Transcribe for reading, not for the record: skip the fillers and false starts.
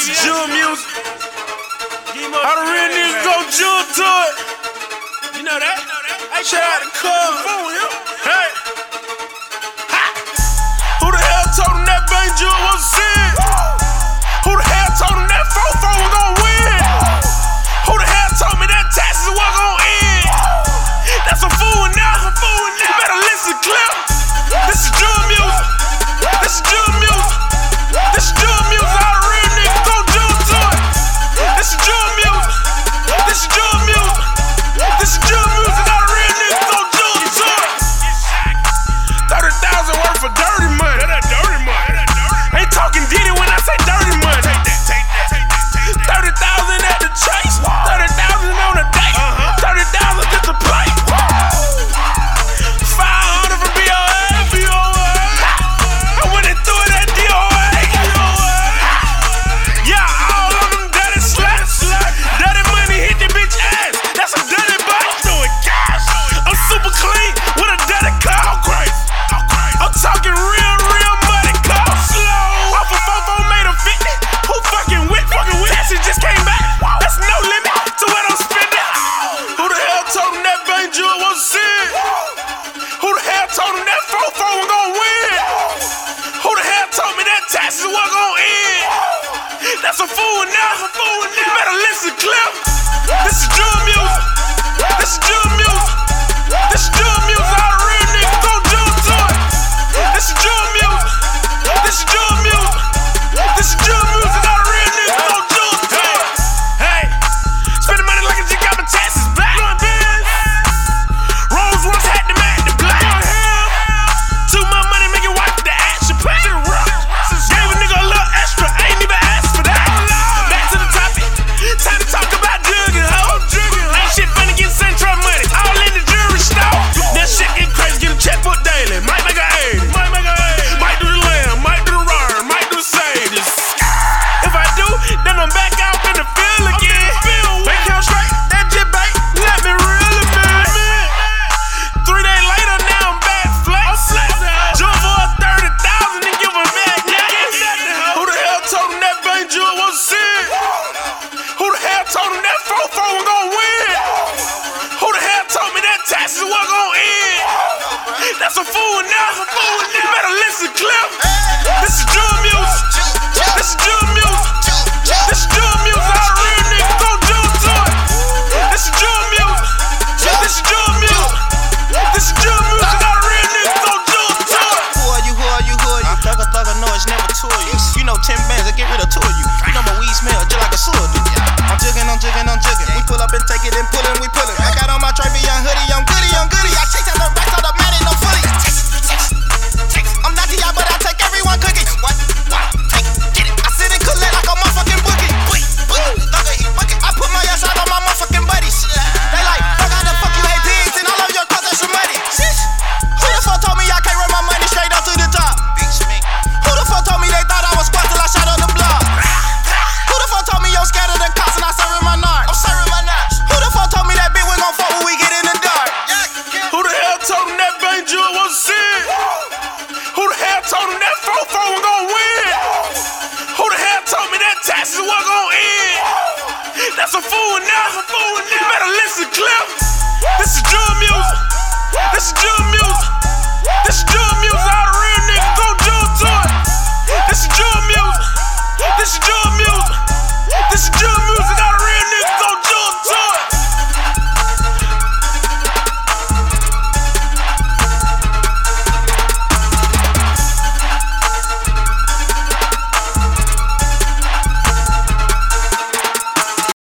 is Jewel music. All the real niggas go Jewel to it. You know that? Hey, shout out to Cub. Hey. Ha. Who the hell told him that Bang Jewel was sin? Who the hell told him that 4-4 was gon' win? Who the hell told me that taxes was gon' end? That's a fool now. You better listen, Clip. This is Jewel music. This is Jewel music. This is Jewel music. All the real niggas go Jewel to it. This is Jewel music. This is Jewel music. This is Jewel music. All the real niggas go Jewel to it. 30,000 worth of dirty money. That dirty money. Ain't talking Diddy when I say dirty money. Take that. 30,000 at the chase. 30,000 on a date. 30,000 just to play. 500 for BOA. I went and threw it at DOA. Yeah, all of them dirty slaps. Dirty money hit the bitch ass. That's a dirty bite. I'm super clean with a dirty car. I'm talking real money car. Off of 4-4 made a 50. Who fucking with? Taxes just came back. That's no limit to what I'm spending. Who the hell told him that Bang Jewel was sin? Who the hell told him that 4-4 was gon' win? Who the hell told me that taxes was gon' end? That's a fool now. You better listen, Clip. This is Jewel music. This is Jewel music. This is Jewel music. All the real niggas go Jewel to it. This is Jewel music. This is Jewel music. This is Jewel music. All the real niggas go Jewel to it. Hey, spending money like I just got my taxes back. Rolls Royce had them at the black. Too much money make your wife the action pack. Gave a nigga a little extra, ain't even asked for that. Back to the topic, time to talk about jugging, ho. Ain't shit finna get Central money, all in the jewelry store. That shit get crazy, get a checkbook daily. Might make a 80, might do the lamb, might do the run, might do the Sadies. If I do, then I'm back out in the field again. Bank count straight, that jit bait, let me reel it, man. 3 days later, now I'm back flex. Jump for 30,000 and give a back nothing. Who the hell told him that Bang Jewel was sin? Who the hell told him that 4-4 was gon' win? Who the hell told me that taxes was gon' end? That's a fool now. You better listen, Clip.